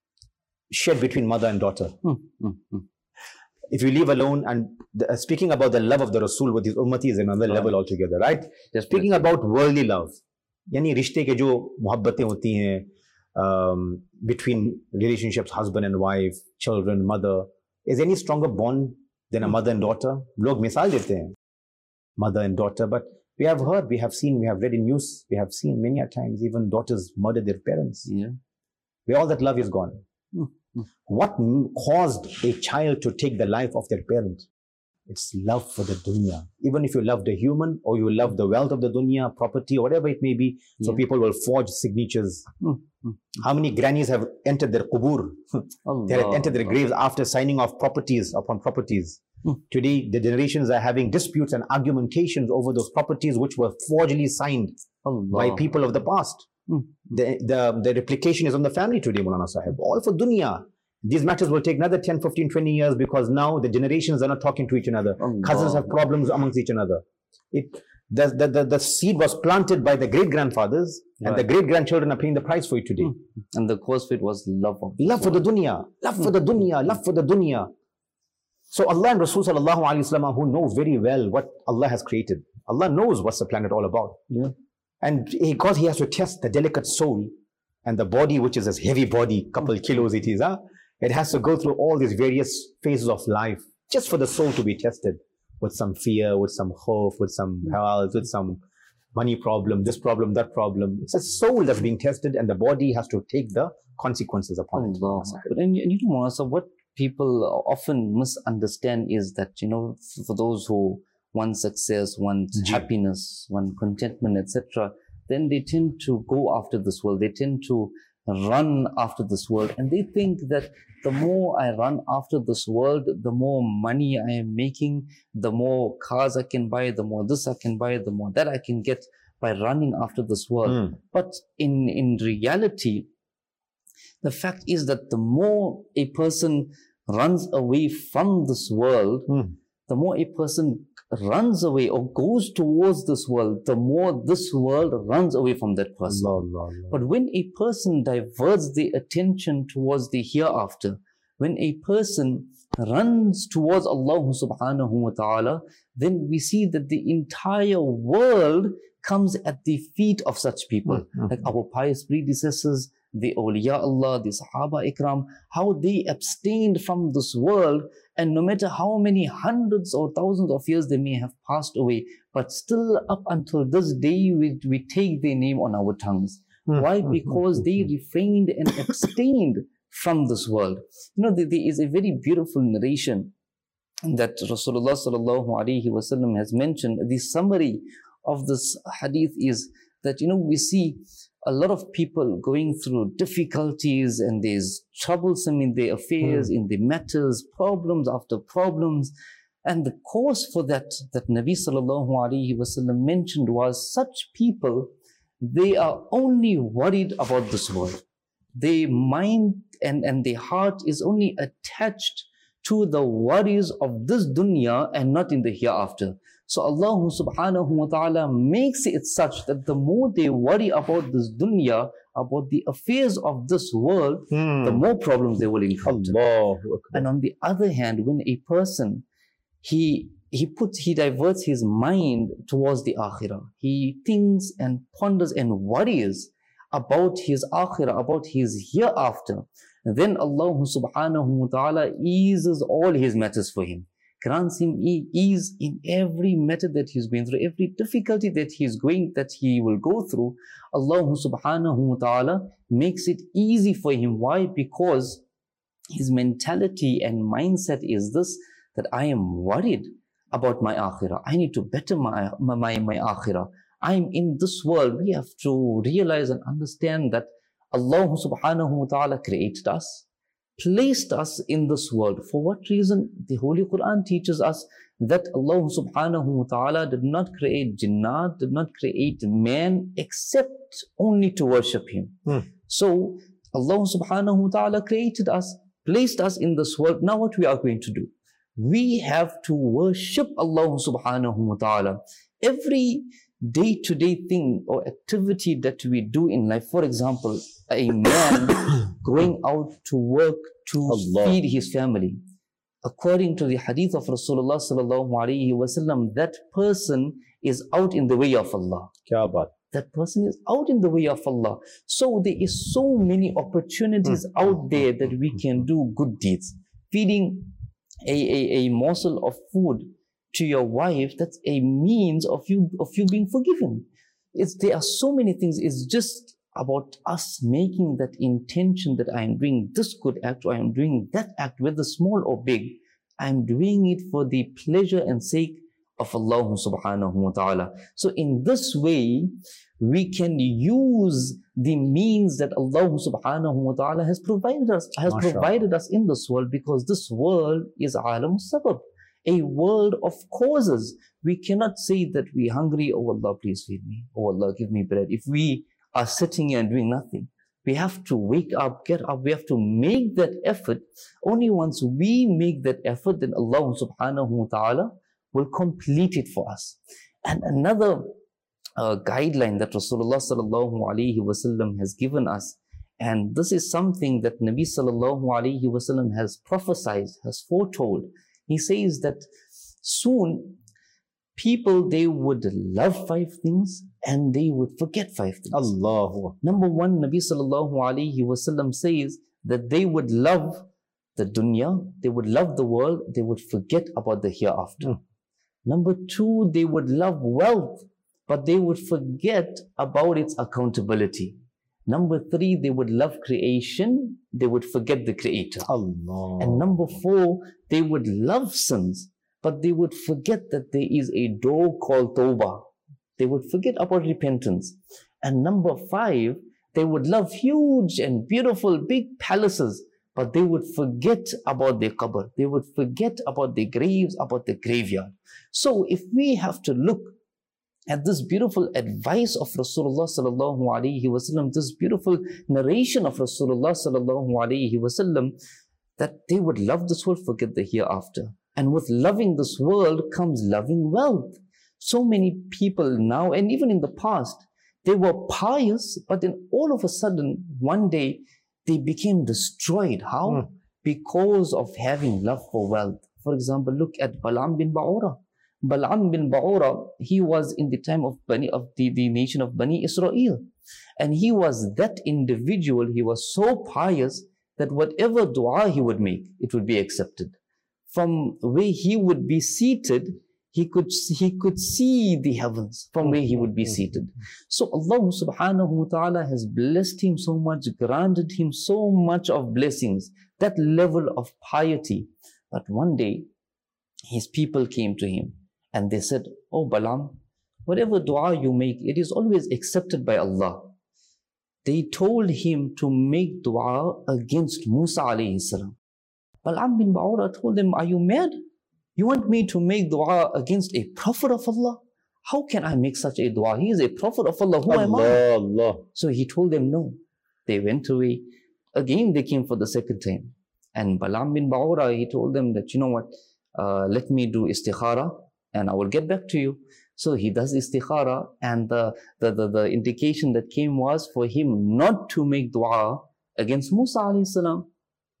shared between mother and daughter. Hmm. Hmm. Hmm. If you leave alone, and the, uh, speaking about the love of the Rasul with his ummati is another right. level altogether, right? Just speaking about worldly love, Yani rishte ke jo muhabbatein hoti hain, um, between relationships, husband and wife, children, mother, is any stronger bond than a mother and daughter? Log misal dete hain, mother and daughter, but we have heard, we have seen, we have read in news, we have seen many a times even daughters murder their parents. Yeah. Where all that love is gone. Mm-hmm. What caused a child to take the life of their parent? It's love for the dunya. Even if you love the human, or you love the wealth of the dunya, property, whatever it may be, yeah. so people will forge signatures. Mm-hmm. How many grannies have entered their qubur? They have entered their graves after signing off properties upon properties. Mm. Today, the generations are having disputes and argumentations over those properties which were forgedly signed Allah. by people of the past. Mm. The, the, the replication is on the family today, Maulana Sahib. All for dunya. These matters will take another ten, fifteen, twenty years, because now the generations are not talking to each other. Allah. Cousins have problems amongst each other. It, the, the, the, the seed was planted by the great-grandfathers, right. and the great-grandchildren are paying the price for it today. Mm. And the cause for it was love. Of love for the dunya. Love mm. for the dunya. Love for the dunya. So Allah and Rasul sallallahu alayhi wasallam, who know very well what Allah has created. Allah knows what's the planet all about. Yeah. And because he has to test the delicate soul and the body, which is this heavy body, couple kilos it is, huh? It has to go through all these various phases of life just for the soul to be tested with some fear, with some hope, with some health, with some money problem, this problem, that problem. It's a soul that's being tested, and the body has to take the consequences upon it. But and, and you know, Maulana, so what people often misunderstand is that, you know, for those who want success, want G. happiness, want contentment, et cetera, then they tend to go after this world. They tend to run after this world, and they think that the more I run after this world, the more money I am making, the more cars I can buy, the more this I can buy, the more that I can get by running after this world. Mm. But in, in reality, the fact is that the more a person runs away from this world, Mm. the more a person runs away or goes towards this world, the more this world runs away from that person. Allah, Allah, Allah. But when a person diverts the attention towards the hereafter, when a person runs towards Allah subhanahu wa ta'ala, then we see that the entire world comes at the feet of such people. Mm-hmm. Like our pious predecessors, the awliya Allah, the Sahaba Ikram, how they abstained from this world, and no matter how many hundreds or thousands of years they may have passed away, but still up until this day we, we take their name on our tongues. Mm-hmm. Why? Because they refrained and abstained from this world. You know, there, there is a very beautiful narration that Rasulullah sallallahu alaihi wasallam has mentioned. The summary of this hadith is that, you know, we see a lot of people going through difficulties, and there's troublesome in their affairs, mm. in their matters, problems after problems. And the cause for that, that Nabi sallallahu alaihi wasallam mentioned was such people, they are only worried about this world. Their mind and, and their heart is only attached to the worries of this dunya and not in the hereafter. So Allah subhanahu wa ta'ala makes it such that the more they worry about this dunya, about the affairs of this world, Hmm. the more problems they will encounter. Allahu Akbar. And on the other hand, when a person, he he puts, he diverts his mind towards the akhirah, he thinks and ponders and worries about his akhirah, about his hereafter, then Allah subhanahu wa ta'ala eases all his matters for him, grants him ease in every matter that he's going through, every difficulty that he's going, that he will go through. Allah subhanahu wa ta'ala makes it easy for him. Why? Because his mentality and mindset is this, that I am worried about my akhirah. I need to better my, my, my, my akhirah. I'm in this world. We have to realize and understand that Allah subhanahu wa ta'ala created us, placed us in this world. For what reason? The Holy Quran teaches us that Allah subhanahu wa ta'ala did not create jinnat, did not create man except only to worship him. Hmm. So Allah subhanahu wa ta'ala created us, placed us in this world. Now what we are going to do? We have to worship Allah subhanahu wa ta'ala. Every day-to-day thing or activity that we do in life, for example, a man going out to work to Allah. feed his family. According to the hadith of Rasulullah sallallahu alaihi wasallam, that person is out in the way of Allah. Kya baat. That person is out in the way of Allah. So there is so many opportunities Mm. out there that we can do good deeds. Feeding a, a, a morsel of food to your wife, that's a means of you of you being forgiven. It's, there are so many things. It's just about us making that intention that I am doing this good act, or I am doing that act, whether small or big. I am doing it for the pleasure and sake of Allah subhanahu wa ta'ala. So in this way, we can use the means that Allah subhanahu wa ta'ala has provided us, has Mashallah. provided us in this world, because this world is alam sabab, a world of causes. We cannot say that we're hungry, oh Allah, please feed me, oh Allah, give me bread, if we are sitting here and doing nothing. We have to wake up, get up, we have to make that effort. Only once we make that effort, then Allah subhanahu wa ta'ala will complete it for us. And another uh, guideline that Rasulullah sallallahu alaihi wasallam has given us, and this is something that Nabi sallallahu alaihi wasallam has prophesied, has foretold. He says that soon people, they would love five things and they would forget five things. Allahu Akbar. Number one, Nabi sallallahu alaihi wasallam says that they would love the dunya, they would love the world, they would forget about the hereafter. Mm. Number two, they would love wealth, but they would forget about its accountability. Number three, they would love creation, they would forget the creator. Allah. And number four, they would love sins, but they would forget that there is a door called tawbah. They would forget about repentance. And number five, They would love huge and beautiful big palaces, but they would forget about their qabr. They would forget about their graves, about the graveyard. So if we have to look at this beautiful advice of Rasulullah sallallahu alaihi wasallam, this beautiful narration of Rasulullah sallallahu alaihi wasallam, that they would love this world, forget the hereafter. And with loving this world comes loving wealth. So many people now, and even in the past, they were pious, but then all of a sudden, one day, they became destroyed. How? Mm. Because of having love for wealth. For example, look at Balaam bin Ba'ura. Balaam bin Ba'ura, he was in the time of Bani, of the, the nation of Bani Israel. And he was that individual, he was so pious that whatever dua he would make, it would be accepted. From where he would be seated, he could, he could see the heavens from where he would be seated. So Allah subhanahu wa ta'ala has blessed him so much, granted him so much of blessings, that level of piety. But one day, his people came to him and they said, "Oh Balaam, whatever dua you make, it is always accepted by Allah." They told him to make dua against Musa alayhi salam. Balaam bin Ba'ura told them, "Are you mad? You want me to make dua against a prophet of Allah? How can I make such a dua? He is a prophet of Allah. Who Allah, am I?" Allah. So he told them no. They went away. Again, they came for the second time. And Balaam bin Ba'ura, he told them that, you know what, uh, let me do istikhara and I will get back to you. So he does istikhara, and the, the, the, the indication that came was for him not to make dua against Musa alayhi salam.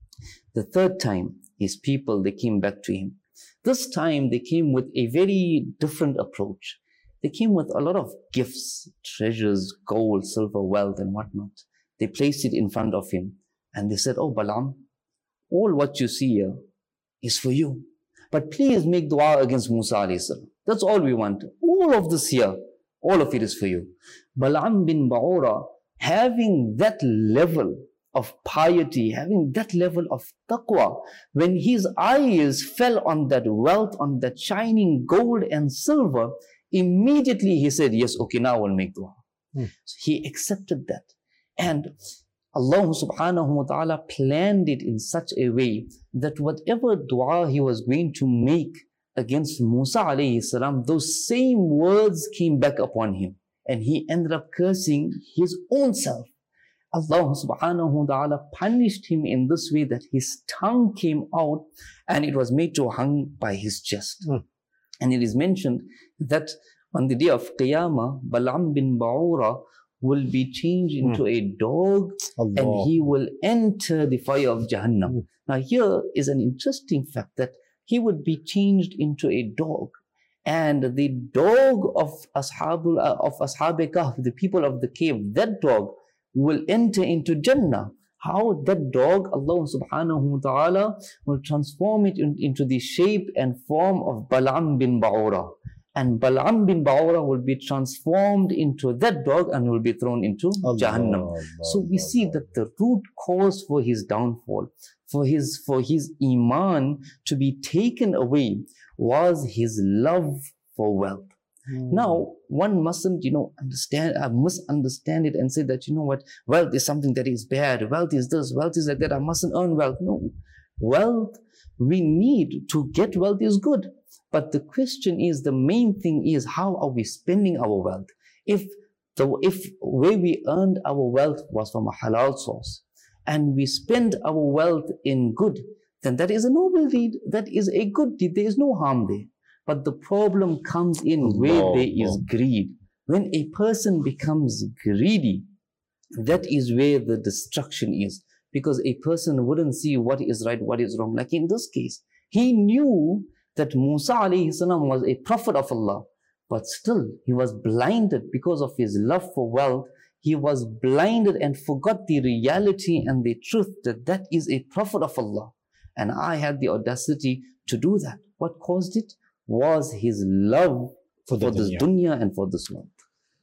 The third time, his people, they came back to him. This time they came with a very different approach. They came with a lot of gifts, treasures, gold, silver, wealth and whatnot. They placed it in front of him and they said, "Oh Balaam, all what you see here is for you. But please make dua against Musa alayhi salam. That's all we want. All of this here, all of it is for you." Balaam bin Ba'ura, having that level of piety, having that level of taqwa, when his eyes fell on that wealth, on that shining gold and silver, immediately he said, "Yes, okay, now I will make dua." Hmm. So he accepted that. And Allah subhanahu wa ta'ala planned it in such a way that whatever dua he was going to make against Musa alayhi salam, those same words came back upon him. And he ended up cursing his own self. Allah subhanahu wa ta'ala punished him in this way that his tongue came out and it was made to hang by his chest. Mm. And it is mentioned that on the day of Qiyamah, Balaam bin Ba'ura will be changed into mm. a dog Allah. And he will enter the fire of Jahannam. Mm. Now here is an interesting fact that he would be changed into a dog. And the dog of Ashabul, uh, of Ashab Kahf, the people of the cave, that dog will enter into Jannah. How? That dog, Allah subhanahu wa ta'ala will transform it in, into the shape and form of Balaam bin Ba'ura. And Balaam bin Ba'ura will be transformed into that dog and will be thrown into Allah, Jahannam. Allah, so we Allah. See that the root cause for his downfall, for his, for his iman to be taken away, was his love for wealth. Hmm. Now, one mustn't, you know, understand, I must understand it and say that, you know what, wealth is something that is bad, wealth is this, wealth is like that, I mustn't earn wealth. No, wealth, we need to get wealth is good. But the question is, the main thing is, how are we spending our wealth? If the, if where we earned our wealth was from a halal source, and we spend our wealth in good, then that is a noble deed, that is a good deed, there is no harm there. But the problem comes in where no, there is no. greed. When a person becomes greedy, that is where the destruction is. Because a person wouldn't see what is right, what is wrong. Like in this case, he knew that Musa alayhi salam was a prophet of Allah. But still, he was blinded because of his love for wealth. He was blinded and forgot the reality and the truth that that is a prophet of Allah. And I had the audacity to do that. What caused it? Was his love for, for this dunya and for this world.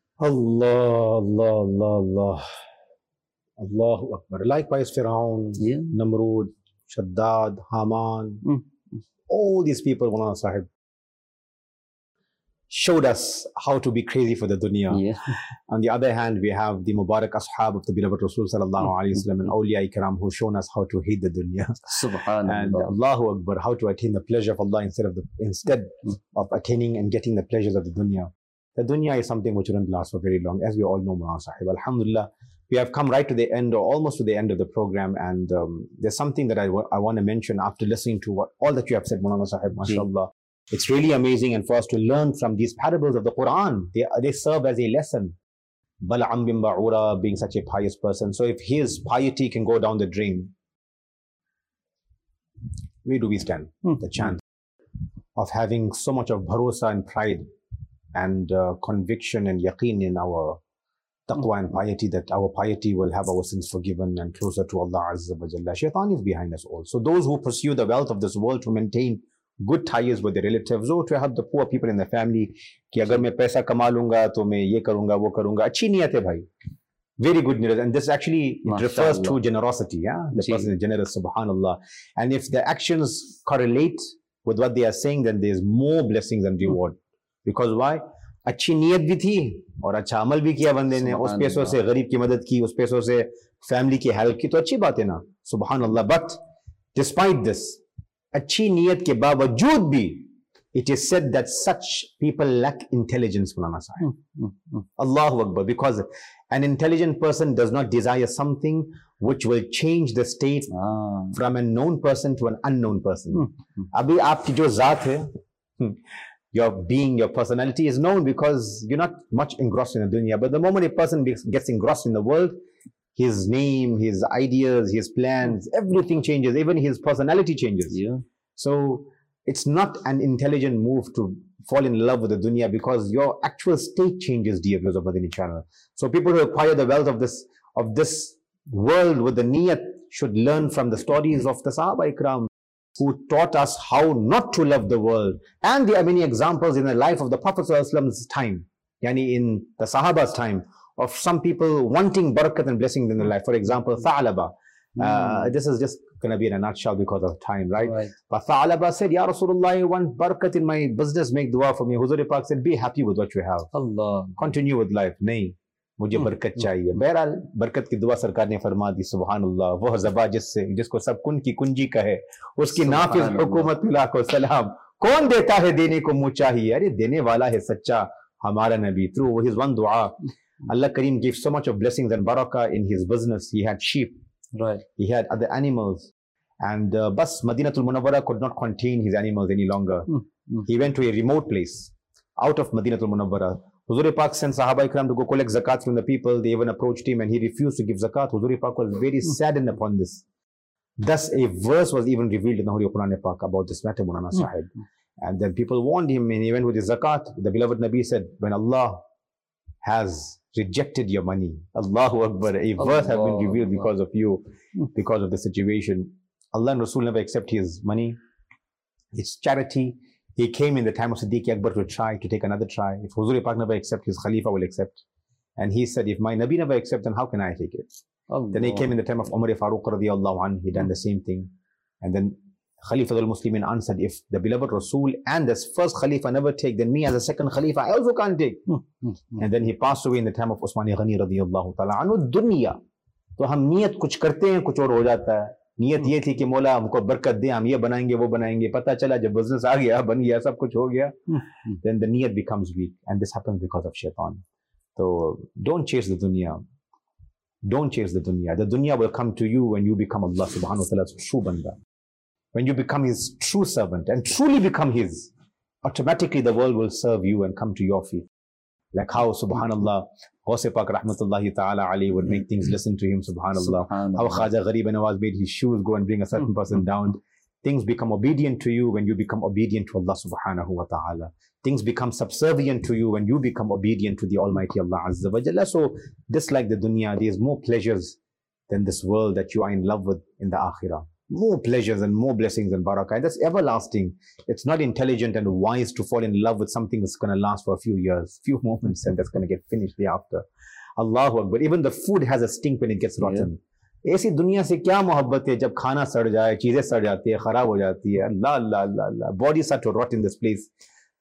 Allah, Allah, Allah, Allah. Allahu Akbar. Likewise, Firaun, yeah. Namrud, Shaddad, Haman, mm. all these people, Mawlana Sahib, showed us how to be crazy for the dunya. Yeah. On the other hand, we have the Mubarak Ashab of the beloved Rasul sallallahu alayhi wasallam and awliya ikram who shown us how to hate the dunya. Subhanallah. And Allahu Akbar, how to attain the pleasure of Allah instead of the instead of attaining and getting the pleasures of the dunya. The dunya is something which wouldn't last for very long, as we all know, Mulana Sahib. Alhamdulillah, we have come right to the end, or almost to the end of the program, and um, there's something that I, I want to mention after listening to what all that you have said, Mulana Sahib, mashallah. It's really amazing, and for us to learn from these parables of the Quran, they, they serve as a lesson. Bal'am bin Ba'ura being such a pious person, so if his piety can go down the drain, where do we stand? Hmm. The chance of having so much of bharosa and pride and uh, conviction and yaqeen in our taqwa and piety, that our piety will have our sins forgiven and closer to Allah Azza wa Jalla. Shaitan is behind us all. So those who pursue the wealth of this world to maintain good ties with their relatives, or to help the poor people in the family, कि अगर मैं पैसा कमा लूँगा तो मैं ये करूँगा वो करूँगा, अच्छी नियत है भाई. Very good niyyat, and this actually it refers to generosity. Yeah, the person is generous, subhanallah. And if the actions correlate with what they are saying, then there is more blessings and reward. Because why? अच्छी नियत भी थी और अच्छा अमल भी किया बंदे ने, उस पैसों से गरीब की मदद की, उस पैसों से फैमिली की हेल्प की, तो अच्छी बात है ना, सुबहानअल्लाह. But despite this, अच्छी नियत के बावजूद भी, it is said that such people lack intelligence, Mulana Sahib. Mm, mm, mm. Allahu Akbar. Because an intelligent person does not desire something which will change the state ah. from a known person to an unknown person. Mm, mm. Abhi aapki jo zaat hai, your being, your personality is known because you're not much engrossed in the dunya. But the moment a person gets engrossed in the world, his name, his ideas, his plans, everything changes. Even his personality changes. Yeah. So it's not an intelligent move to fall in love with the dunya, because your actual state changes, dear viewers of Madani channel. So people who acquire the wealth of this of this world with the niyat should learn from the stories of the Sahaba Ikram, who taught us how not to love the world. And there are many examples in the life of the Prophet's time, yani in the Sahaba's time, of some people wanting barakat and blessings in their life. For example, Tha'laba. Uh, mm. This is just going to be in a nutshell because of time, right? right. But Tha'laba said, Ya Rasulullah, I want barakat in my business, make dua for me. Huzur Pak said, be happy with what you have. Allah. Continue with life. Nahi, mujhe hmm. barakat chahiye. Behral, barakat ki dua sarkar ne farma di, subhanallah. Woh zaba jisse, jisko sab kun ki kunji kahe, uski nafiz hukumat milah ko salam. Kaun deta hai dene ko muh chahiye? Are dene wala hai sacha hamara nabi. Through his one dua, Allah Kareem gave so much of blessings and barakah in his business. He had sheep. Right. He had other animals, and uh, Bas Madinatul Munawwara could not contain his animals any longer. Mm, mm. He went to a remote place out of Madinatul Munawwara. Huzur Pak sent Sahaba Ikram to go collect zakat from the people. They even approached him and he refused to give zakat. Huzur Pak was very mm. saddened upon this. Thus a verse was even revealed in the Holy Quran Pak about this matter, Mulana mm. Sahib. And then people warned him and he went with his zakat. The beloved Nabi said, when Allah has rejected your money, Allahu Akbar, a Allah verse has been revealed Allah. because of you, because of the situation. Allah and Rasul never accept his money. It's charity. He came in the time of Siddiq Akbar to try, to take another try. If Huzur Pak never accept, his Khalifa will accept. And he said, if my Nabi never accept, then how can I take it? Allah. Then he came in the time of Umar Farooq radiallahu anhu. He done the same thing. And then Khalifa al-Muslimin answered, if the beloved Rasul and this first Khalifa never take, then me as a second Khalifa, I also can't take. Hmm. Hmm. And then he passed away in the time of Usmani Ghani radiyallahu ta'ala anhu. Dunya. तो हम नियत कुछ करते हैं, कुछ और हो जाता है. नियत ये थी कि मौला हमको बरकत दे, हम ये बनाएंगे वो बनाएंगे. पता चला जब बिजनेस आ गया, बन गया, सब कुछ हो गया. Then the niyat becomes weak, and this happens because of shaitan. So don't chase the dunya. Don't chase the dunya. The dunya will come to you when you become Allah subhanahu wa ta'ala's true banda. When you become his true servant and truly become his, automatically the world will serve you and come to your feet. Like how, subhanallah, Ghaus Pak rahmatullahi ta'ala alayhi would make things listen to him, subhanallah. subhanallah. How Khaja Gharib Nawaz made his shoes go and bring a certain person down. Things become obedient to you when you become obedient to Allah subhanahu wa ta'ala. Things become subservient to you when you become obedient to the Almighty Allah Azza wa Jalla. So, just like the dunya, there is more pleasures than this world that you are in love with in the akhirah. More pleasures and more blessings and barakah. That's everlasting. It's not intelligent and wise to fall in love with something that's going to last for a few years, few moments, and that's going to get finished thereafter. Allahu Akbar. Even the food has a stink when it gets rotten. ऐसी दुनिया से क्या मोहब्बत है जब खाना सड़ जाए, चीजें सड़ जाती है, खराब हो जाती है. Allah, Allah, Allah, Allah. Bodies start to rot in this place.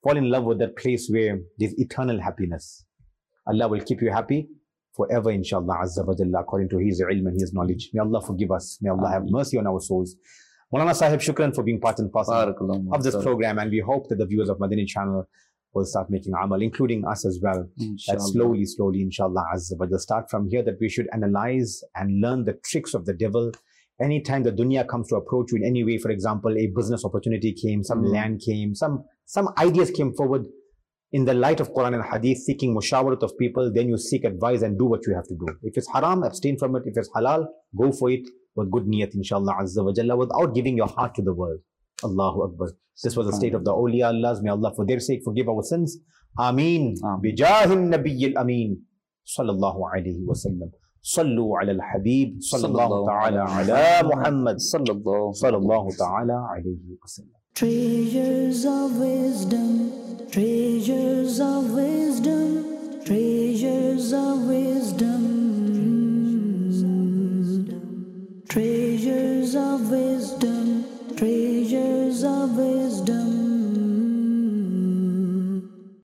Fall in love with that place where there's eternal happiness. Allah will keep you happy forever, inshallah, azza wa jalla, according to His ilm and His knowledge. May Allah forgive us. May Allah have mercy on our souls. Maulana Sahib, shukran for being part and parcel of this program, and we hope that the viewers of Madani channel will start making amal, including us as well. That slowly, slowly, inshallah, azza wa jalla, start from here, that we should analyze and learn the tricks of the devil. Anytime the dunya comes to approach you in any way, for example, a business opportunity came, some mm. land came, some, some ideas came forward, in the light of Quran and Hadith, seeking mushawarat of people, then you seek advice and do what you have to do. If it's haram, abstain from it. If it's halal, go for it with good niyat, inshallah, azza wa jalla, without giving your heart to the world. Allahu Akbar. This was the state of the awliya Allahs. May Allah for their sake forgive our sins. Ameen. Bijahin Nabiyyil Ameen. Sallallahu alayhi wa sallam. Sallu ala al-Habib. Sallallahu ta'ala ala Muhammad. Sallallahu ta'ala alayhi wa sallam. Treasures of wisdom, treasures of wisdom, treasures of wisdom, treasures of wisdom.